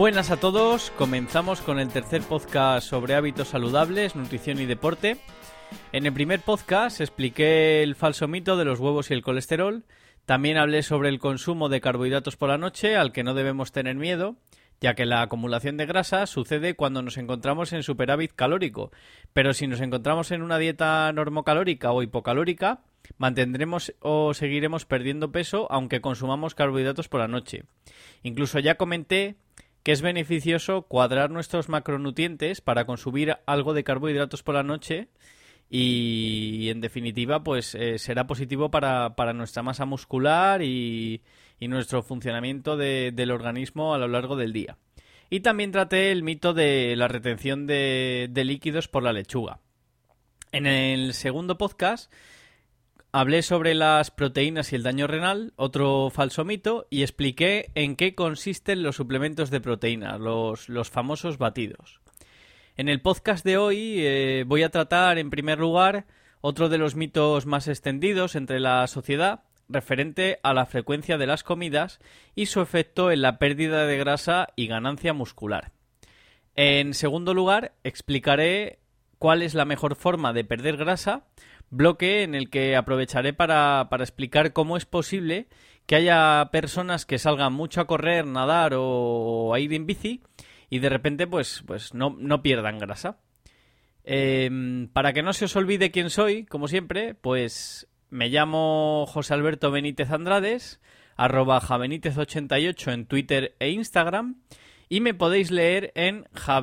Buenas a todos, comenzamos con el tercer podcast sobre hábitos saludables, nutrición y deporte. En el primer podcast expliqué el falso mito de los huevos y el colesterol. También hablé sobre el consumo de carbohidratos por la noche, al que no debemos tener miedo, ya que la acumulación de grasa sucede cuando nos encontramos en superávit calórico. Pero si nos encontramos en una dieta normocalórica o hipocalórica, mantendremos o seguiremos perdiendo peso aunque consumamos carbohidratos por la noche. Incluso ya comenté que es beneficioso cuadrar nuestros macronutrientes para consumir algo de carbohidratos por la noche y en definitiva pues será positivo para nuestra masa muscular y nuestro funcionamiento del organismo a lo largo del día. Y también traté el mito de la retención de líquidos por la lechuga. En el segundo podcast hablé sobre las proteínas y el daño renal, otro falso mito, y expliqué en qué consisten los suplementos de proteína, los famosos batidos. En el podcast de hoy voy a tratar, en primer lugar, otro de los mitos más extendidos entre la sociedad, referente a la frecuencia de las comidas y su efecto en la pérdida de grasa y ganancia muscular. En segundo lugar, explicaré cuál es la mejor forma de perder grasa, bloque en el que aprovecharé para explicar cómo es posible que haya personas que salgan mucho a correr, nadar o a ir en bici y de repente pues no pierdan grasa. Para que no se os olvide quién soy, como siempre, pues me llamo José Alberto Benítez Andrades, @jabenítez88 en Twitter e Instagram, y me podéis leer en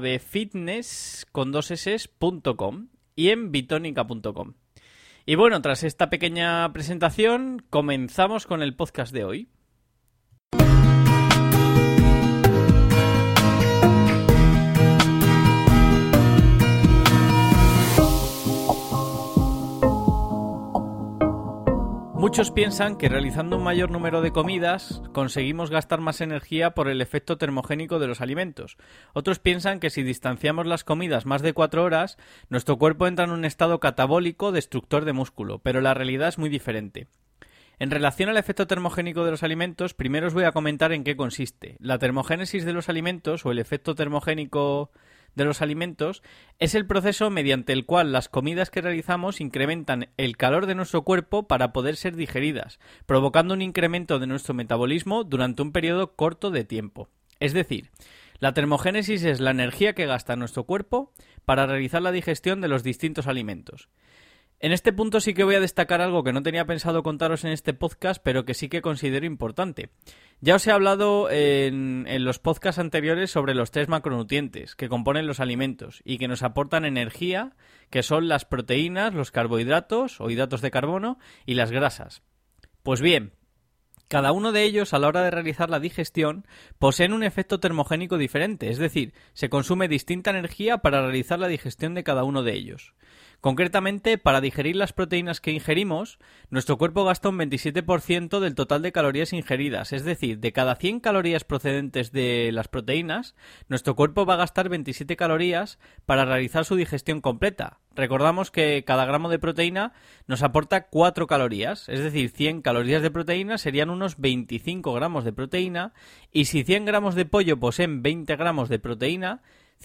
javefitness.com y en bitonica.com. Y bueno, tras esta pequeña presentación, comenzamos con el podcast de hoy. Muchos piensan que realizando un mayor número de comidas conseguimos gastar más energía por el efecto termogénico de los alimentos. Otros piensan que si distanciamos las comidas más de 4 horas, nuestro cuerpo entra en un estado catabólico destructor de músculo, pero la realidad es muy diferente. En relación al efecto termogénico de los alimentos, primero os voy a comentar en qué consiste. La termogénesis de los alimentos o el efecto termogénico de los alimentos es el proceso mediante el cual las comidas que realizamos incrementan el calor de nuestro cuerpo para poder ser digeridas, provocando un incremento de nuestro metabolismo durante un periodo corto de tiempo. Es decir, la termogénesis es la energía que gasta nuestro cuerpo para realizar la digestión de los distintos alimentos. En este punto sí que voy a destacar algo que no tenía pensado contaros en este podcast, pero que sí que considero importante. Ya os he hablado en los podcasts anteriores sobre los 3 macronutrientes que componen los alimentos y que nos aportan energía, que son las proteínas, los carbohidratos o hidratos de carbono y las grasas. Pues bien, cada uno de ellos a la hora de realizar la digestión poseen un efecto termogénico diferente, es decir, se consume distinta energía para realizar la digestión de cada uno de ellos. Concretamente, para digerir las proteínas que ingerimos, nuestro cuerpo gasta un 27% del total de calorías ingeridas, es decir, de cada 100 calorías procedentes de las proteínas, nuestro cuerpo va a gastar 27 calorías para realizar su digestión completa. Recordamos que cada gramo de proteína nos aporta 4 calorías, es decir, 100 calorías de proteína serían unos 25 gramos de proteína, y si 100 gramos de pollo poseen 20 gramos de proteína,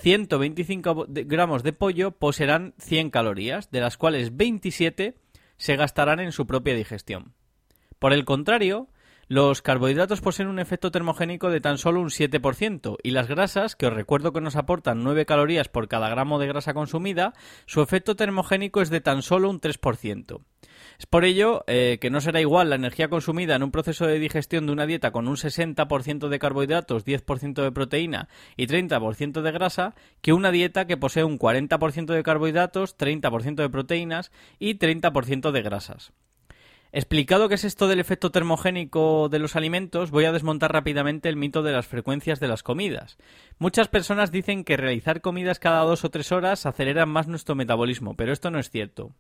125 gramos de pollo poseerán 100 calorías, de las cuales 27 se gastarán en su propia digestión. Por el contrario, los carbohidratos poseen un efecto termogénico de tan solo un 7% y las grasas, que os recuerdo que nos aportan 9 calorías por cada gramo de grasa consumida, su efecto termogénico es de tan solo un 3%. Es por ello que no será igual la energía consumida en un proceso de digestión de una dieta con un 60% de carbohidratos, 10% de proteína y 30% de grasa que una dieta que posee un 40% de carbohidratos, 30% de proteínas y 30% de grasas. Explicado qué es esto del efecto termogénico de los alimentos, voy a desmontar rápidamente el mito de las frecuencias de las comidas. Muchas personas dicen que realizar comidas cada 2 o 3 horas aceleran más nuestro metabolismo, pero esto no es cierto.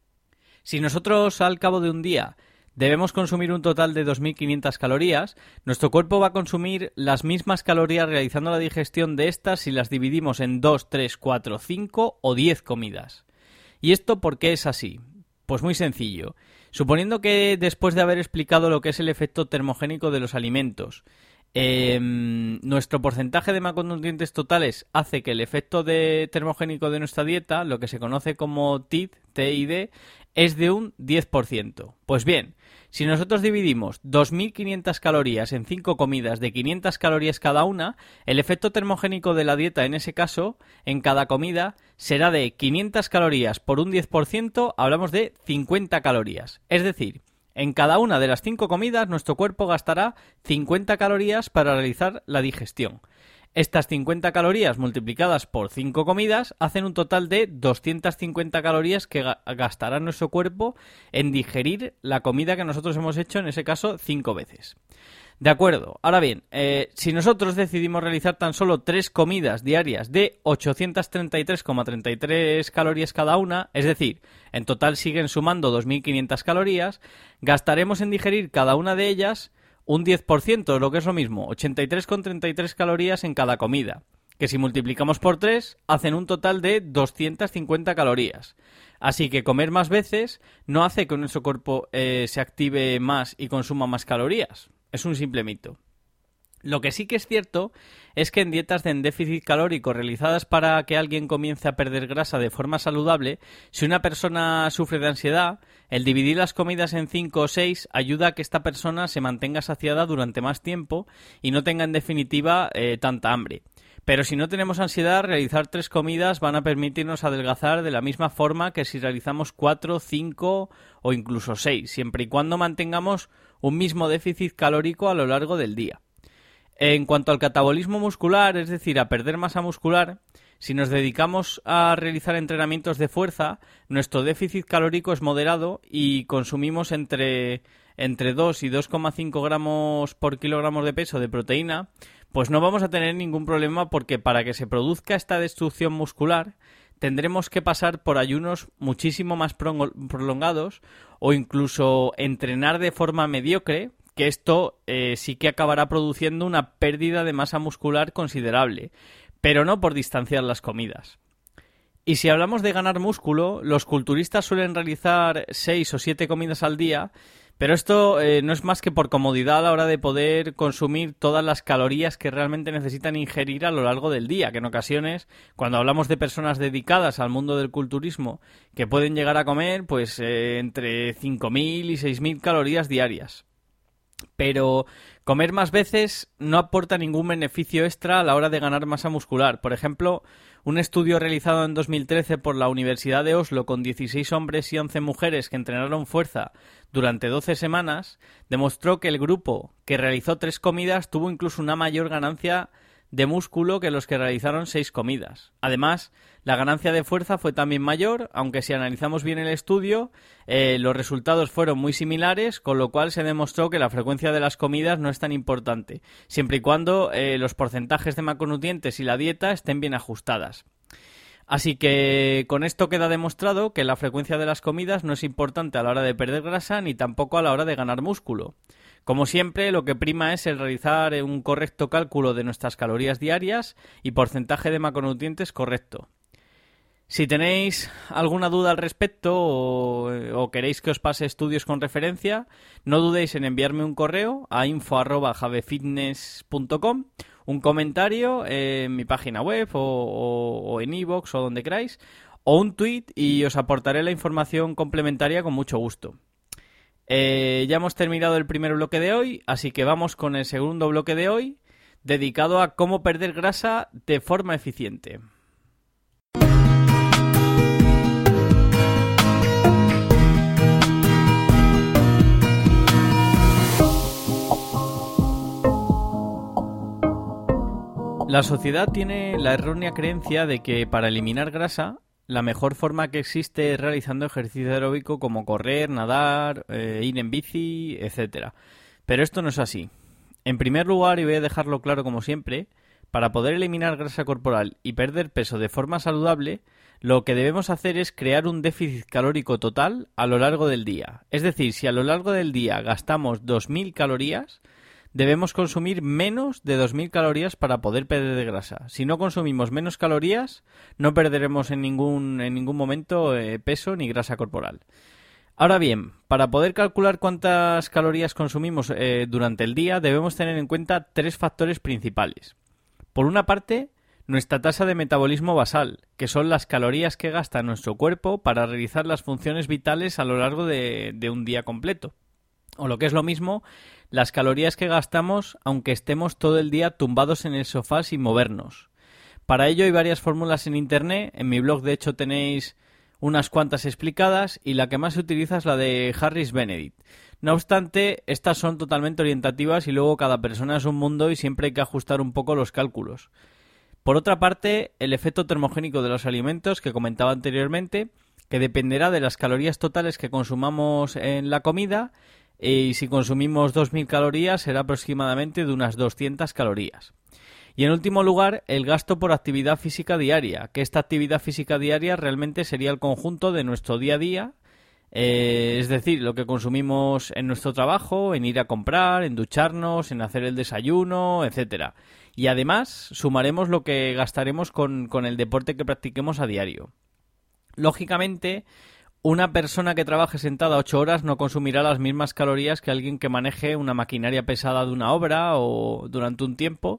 Si nosotros al cabo de un día debemos consumir un total de 2.500 calorías, nuestro cuerpo va a consumir las mismas calorías realizando la digestión de estas si las dividimos en 2, 3, 4, 5 o 10 comidas. ¿Y esto por qué es así? Pues muy sencillo. Suponiendo que después de haber explicado lo que es el efecto termogénico de los alimentos, Nuestro porcentaje de macronutrientes totales hace que el efecto termogénico de nuestra dieta, lo que se conoce como TID, es de un 10%. Pues bien, si nosotros dividimos 2.500 calorías en 5 comidas de 500 calorías cada una, el efecto termogénico de la dieta en ese caso, en cada comida, será de 500 calorías por un 10%, hablamos de 50 calorías. Es decir, en cada una de las 5 comidas, nuestro cuerpo gastará 50 calorías para realizar la digestión. Estas 50 calorías multiplicadas por 5 comidas hacen un total de 250 calorías que gastará nuestro cuerpo en digerir la comida que nosotros hemos hecho, en ese caso, 5 veces. De acuerdo. Ahora bien, si nosotros decidimos realizar tan solo 3 comidas diarias de 833,33 calorías cada una, es decir, en total siguen sumando 2.500 calorías, gastaremos en digerir cada una de ellas un 10%, lo que es lo mismo, 83,33 calorías en cada comida, que si multiplicamos por 3 hacen un total de 250 calorías. Así que comer más veces no hace que nuestro cuerpo se active más y consuma más calorías. Es un simple mito. Lo que sí que es cierto es que en dietas de déficit calórico realizadas para que alguien comience a perder grasa de forma saludable, si una persona sufre de ansiedad, el dividir las comidas en 5 o 6 ayuda a que esta persona se mantenga saciada durante más tiempo y no tenga en definitiva tanta hambre. Pero si no tenemos ansiedad, realizar 3 comidas van a permitirnos adelgazar de la misma forma que si realizamos 4, 5 o incluso 6, siempre y cuando mantengamos un mismo déficit calórico a lo largo del día. En cuanto al catabolismo muscular, es decir, a perder masa muscular, si nos dedicamos a realizar entrenamientos de fuerza, nuestro déficit calórico es moderado y consumimos entre 2 y 2,5 gramos por kilogramo de peso de proteína, pues no vamos a tener ningún problema porque para que se produzca esta destrucción muscular tendremos que pasar por ayunos muchísimo más prolongados o incluso entrenar de forma mediocre, que esto sí que acabará produciendo una pérdida de masa muscular considerable, pero no por distanciar las comidas. Y si hablamos de ganar músculo, los culturistas suelen realizar 6 o 7 comidas al día, pero esto no es más que por comodidad a la hora de poder consumir todas las calorías que realmente necesitan ingerir a lo largo del día, que en ocasiones, cuando hablamos de personas dedicadas al mundo del culturismo, que pueden llegar a comer pues entre 5.000 y 6.000 calorías diarias. Pero comer más veces no aporta ningún beneficio extra a la hora de ganar masa muscular. Por ejemplo, un estudio realizado en 2013 por la Universidad de Oslo con 16 hombres y 11 mujeres que entrenaron fuerza durante 12 semanas demostró que el grupo que realizó 3 comidas tuvo incluso una mayor ganancia de músculo que los que realizaron 6 comidas. Además, la ganancia de fuerza fue también mayor, aunque si analizamos bien el estudio, los resultados fueron muy similares, con lo cual se demostró que la frecuencia de las comidas no es tan importante, siempre y cuando los porcentajes de macronutrientes y la dieta estén bien ajustadas. Así que con esto queda demostrado que la frecuencia de las comidas no es importante a la hora de perder grasa ni tampoco a la hora de ganar músculo. Como siempre, lo que prima es el realizar un correcto cálculo de nuestras calorías diarias y porcentaje de macronutrientes correcto. Si tenéis alguna duda al respecto o queréis que os pase estudios con referencia, no dudéis en enviarme un correo a info@javefitness.com, un comentario en mi página web o en iVoox o donde queráis, o un tweet y os aportaré la información complementaria con mucho gusto. Ya hemos terminado el primer bloque de hoy, así que vamos con el segundo bloque de hoy, dedicado a cómo perder grasa de forma eficiente. La sociedad tiene la errónea creencia de que para eliminar grasa la mejor forma que existe es realizando ejercicio aeróbico como correr, nadar, ir en bici, etc. Pero esto no es así. En primer lugar, y voy a dejarlo claro como siempre, para poder eliminar grasa corporal y perder peso de forma saludable, lo que debemos hacer es crear un déficit calórico total a lo largo del día. Es decir, si a lo largo del día gastamos 2.000 calorías, debemos consumir menos de 2.000 calorías para poder perder grasa. Si no consumimos menos calorías, no perderemos en ningún momento peso ni grasa corporal. Ahora bien, para poder calcular cuántas calorías consumimos durante el día, debemos tener en cuenta tres factores principales. Por una parte, nuestra tasa de metabolismo basal, que son las calorías que gasta nuestro cuerpo para realizar las funciones vitales a lo largo de un día completo. O lo que es lo mismo, las calorías que gastamos aunque estemos todo el día tumbados en el sofá sin movernos. Para ello hay varias fórmulas en internet, en mi blog de hecho tenéis unas cuantas explicadas y la que más se utiliza es la de Harris Benedict. No obstante, estas son totalmente orientativas y luego cada persona es un mundo y siempre hay que ajustar un poco los cálculos. Por otra parte, el efecto termogénico de los alimentos que comentaba anteriormente, que dependerá de las calorías totales que consumamos en la comida, y si consumimos 2.000 calorías será aproximadamente de unas 200 calorías. Y en último lugar, el gasto por actividad física diaria, que esta actividad física diaria realmente sería el conjunto de nuestro día a día, es decir, lo que consumimos en nuestro trabajo, en ir a comprar, en ducharnos, en hacer el desayuno, etcétera. Y además sumaremos lo que gastaremos con el deporte que practiquemos a diario. Lógicamente, una persona que trabaje sentada 8 horas no consumirá las mismas calorías que alguien que maneje una maquinaria pesada de una obra o durante un tiempo.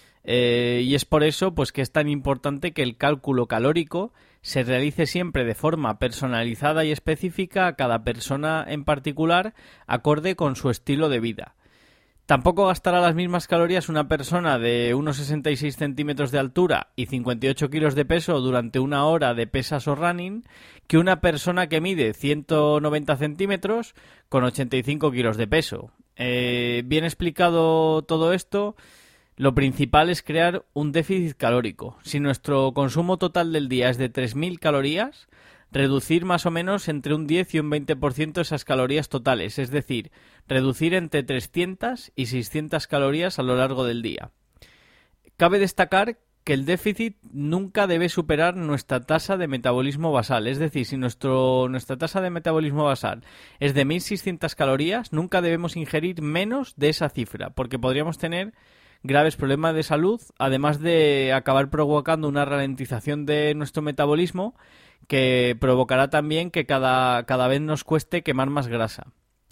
Y es por eso pues que es tan importante que el cálculo calórico se realice siempre de forma personalizada y específica a cada persona en particular, acorde con su estilo de vida. Tampoco gastará las mismas calorías una persona de unos 66 centímetros de altura y 58 kilos de peso durante una hora de pesas o running que una persona que mide 190 centímetros con 85 kilos de peso. Bien explicado todo esto, lo principal es crear un déficit calórico. Si nuestro consumo total del día es de 3.000 calorías, reducir más o menos entre un 10 y un 20% esas calorías totales, es decir, reducir entre 300 y 600 calorías a lo largo del día. Cabe destacar que el déficit nunca debe superar nuestra tasa de metabolismo basal, es decir, si nuestra tasa de metabolismo basal es de 1.600 calorías, nunca debemos ingerir menos de esa cifra, porque podríamos tener graves problemas de salud, además de acabar provocando una ralentización de nuestro metabolismo que provocará también que cada vez nos cueste quemar más grasa.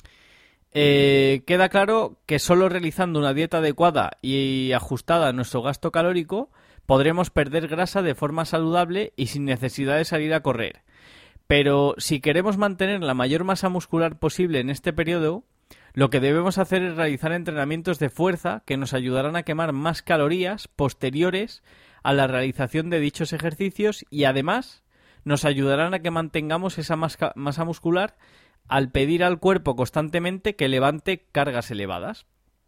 Queda claro que solo realizando una dieta adecuada y ajustada a nuestro gasto calórico podremos perder grasa de forma saludable y sin necesidad de salir a correr. Pero si queremos mantener la mayor masa muscular posible en este periodo, lo que debemos hacer es realizar entrenamientos de fuerza que nos ayudarán a quemar más calorías posteriores a la realización de dichos ejercicios y además nos ayudarán a que mantengamos esa masa muscular al pedir al cuerpo constantemente que levante cargas elevadas.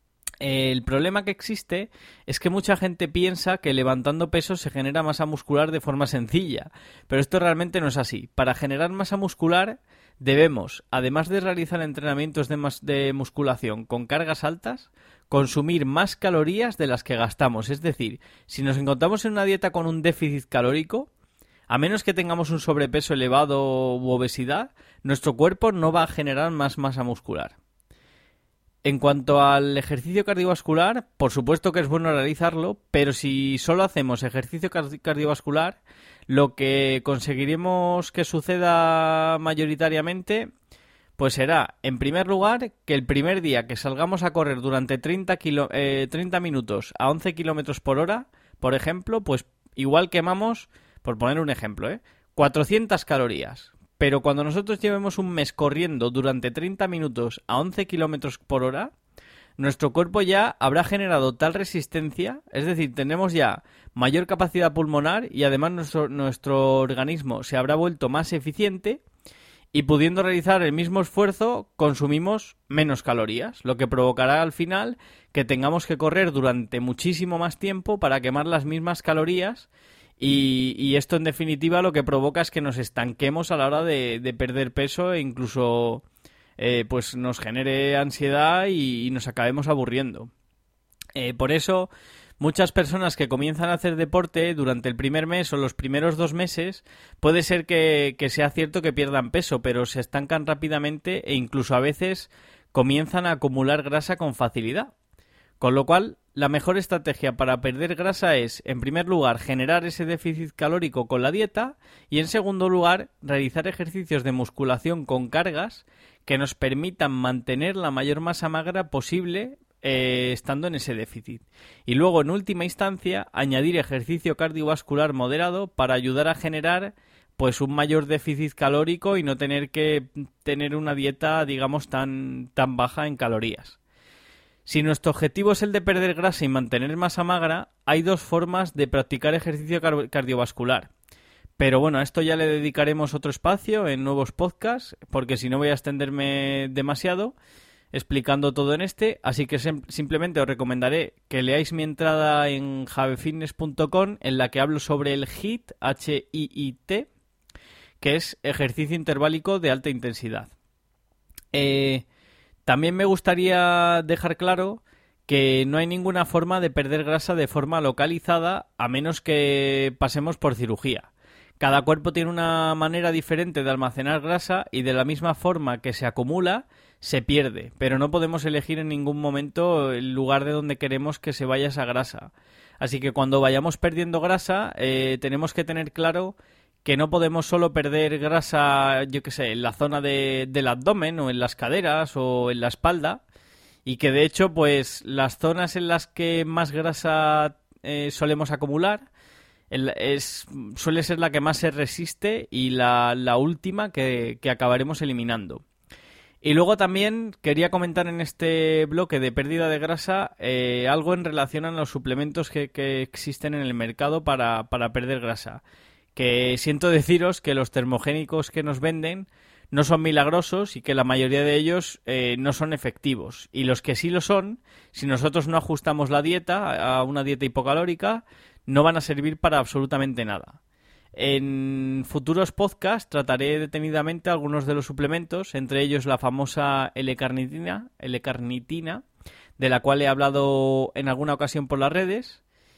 El problema que existe es que mucha gente piensa que levantando pesos se genera masa muscular de forma sencilla, pero esto realmente no es así. Para generar masa muscular debemos, además de realizar entrenamientos de musculación con cargas altas, consumir más calorías de las que gastamos. Es decir, si nos encontramos en una dieta con un déficit calórico, a menos que tengamos un sobrepeso elevado u obesidad, nuestro cuerpo no va a generar más masa muscular. En cuanto al ejercicio cardiovascular, por supuesto que es bueno realizarlo, pero si solo hacemos ejercicio cardiovascular, lo que conseguiremos que suceda mayoritariamente, pues será, en primer lugar, que el primer día que salgamos a correr durante 30 minutos a 11 kilómetros por hora, por ejemplo, pues igual quemamos, por poner un ejemplo, 400 calorías. Pero cuando nosotros llevemos un mes corriendo durante 30 minutos a 11 kilómetros por hora, nuestro cuerpo ya habrá generado tal resistencia, es decir, tenemos ya mayor capacidad pulmonar y además nuestro organismo se habrá vuelto más eficiente y pudiendo realizar el mismo esfuerzo consumimos menos calorías, lo que provocará al final que tengamos que correr durante muchísimo más tiempo para quemar las mismas calorías. Y esto en definitiva lo que provoca es que nos estanquemos a la hora de perder peso e incluso pues nos genere ansiedad y nos acabemos aburriendo. Por eso muchas personas que comienzan a hacer deporte durante el primer mes o los primeros 2 meses puede ser que sea cierto que pierdan peso, pero se estancan rápidamente e incluso a veces comienzan a acumular grasa con facilidad. Con lo cual la mejor estrategia para perder grasa es, en primer lugar, generar ese déficit calórico con la dieta y, en segundo lugar, realizar ejercicios de musculación con cargas que nos permitan mantener la mayor masa magra posible estando en ese déficit. Y luego, en última instancia, añadir ejercicio cardiovascular moderado para ayudar a generar pues un mayor déficit calórico y no tener que tener una dieta, digamos, tan baja en calorías. Si nuestro objetivo es el de perder grasa y mantener masa magra, hay dos formas de practicar ejercicio cardiovascular. Pero bueno, a esto ya le dedicaremos otro espacio en nuevos podcasts, porque si no voy a extenderme demasiado explicando todo en este, así que simplemente os recomendaré que leáis mi entrada en javefitness.com en la que hablo sobre el HIIT, H-I-I-T, que es ejercicio interválico de alta intensidad. También me gustaría dejar claro que no hay ninguna forma de perder grasa de forma localizada a menos que pasemos por cirugía. Cada cuerpo tiene una manera diferente de almacenar grasa y de la misma forma que se acumula, se pierde, pero no podemos elegir en ningún momento el lugar de donde queremos que se vaya esa grasa. Así que cuando vayamos perdiendo grasa, tenemos que tener claro que no podemos solo perder grasa, yo qué sé, en la zona del abdomen o en las caderas o en la espalda, y que de hecho, pues las zonas en las que más grasa solemos acumular suele ser la que más se resiste y la última que acabaremos eliminando. Y luego también quería comentar en este bloque de pérdida de grasa algo en relación a los suplementos que existen en el mercado para perder grasa. Que siento deciros que los termogénicos que nos venden no son milagrosos y que la mayoría de ellos no son efectivos. Y los que sí lo son, si nosotros no ajustamos la dieta a una dieta hipocalórica, no van a servir para absolutamente nada. En futuros podcasts trataré detenidamente algunos de los suplementos, entre ellos la famosa L-carnitina, de la cual he hablado en alguna ocasión por las redes.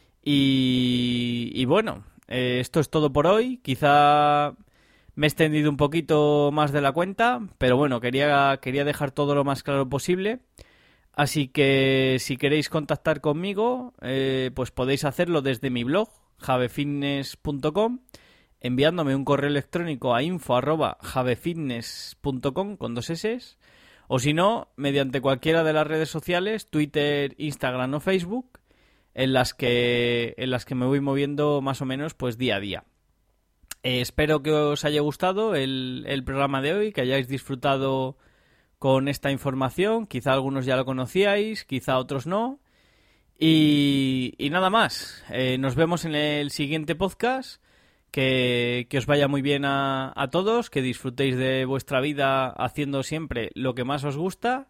Y bueno, esto es todo por hoy. Quizá me he extendido un poquito más de la cuenta, pero bueno, quería dejar todo lo más claro posible. Así que si queréis contactar conmigo, pues podéis hacerlo desde mi blog, javefitness.com, enviándome un correo electrónico a info@javefitness.com con 2 S, o si no, mediante cualquiera de las redes sociales, Twitter, Instagram o Facebook, en las que me voy moviendo más o menos pues día a día. Espero que os haya gustado el programa de hoy, que hayáis disfrutado con esta información. Quizá algunos ya lo conocíais, quizá otros no. Y nada más. Nos vemos en el siguiente podcast. Que os vaya muy bien a todos, que disfrutéis de vuestra vida haciendo siempre lo que más os gusta.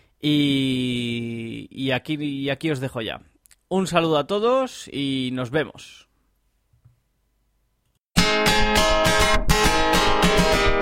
Y aquí os dejo ya. Un saludo a todos y nos vemos.